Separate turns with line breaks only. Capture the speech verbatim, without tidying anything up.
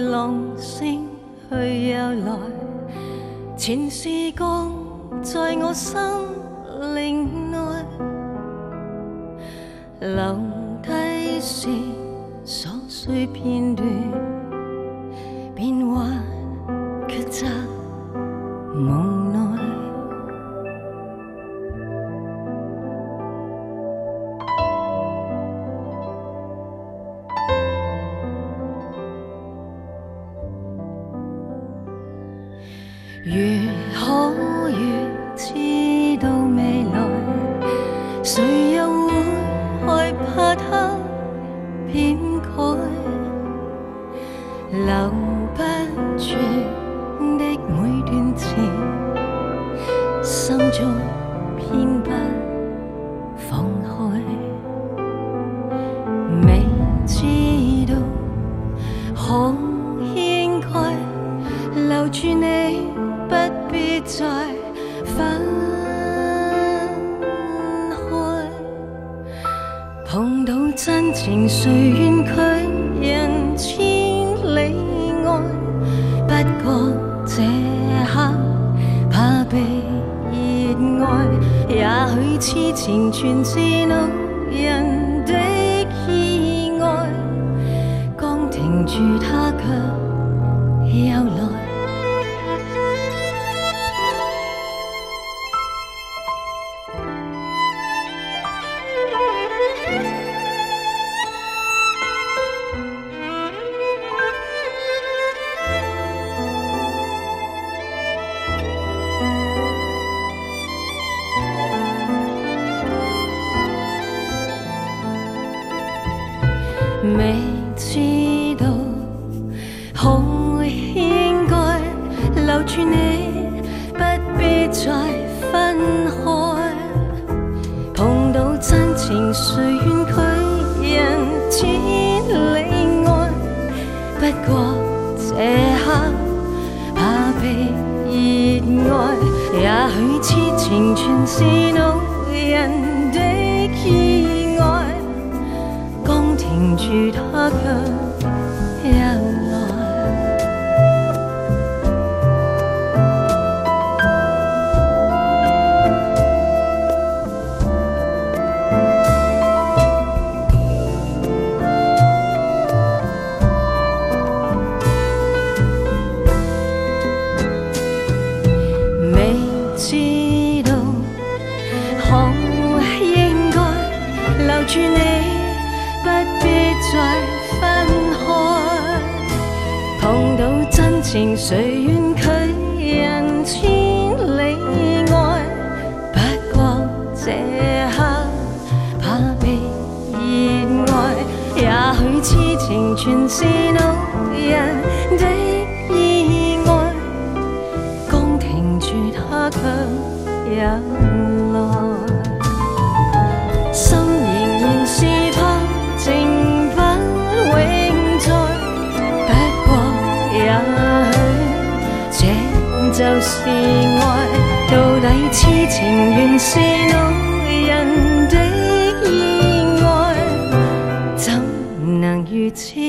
浪聲去又來，前時光在我心靈內，留低是瑣碎片段，變幻抉擇無奈。如可預知到未來，誰又會害怕它變改？留不住的每段詞，心中偏不放開。未知道可應該留住你，不必再分開。碰到真情誰願拒人千里外？不過這刻怕被熱愛，也許痴情全是路人的意外。剛停住它卻又來。未知道好應該留住你，不必再分開。碰到真情誰願拒人千里外？不過這刻怕被熱愛，也許痴情全是路人的意外。剛停住它卻又來。未知道可應該留住你，不必再分開。碰到真情誰願拒人千里外？不過這刻怕被熱愛，也許痴情全是路人的意外。剛停住它卻又來。心仍然是怕情不永在，不過也許這就是愛。到底痴情原是路人的意外，怎能如此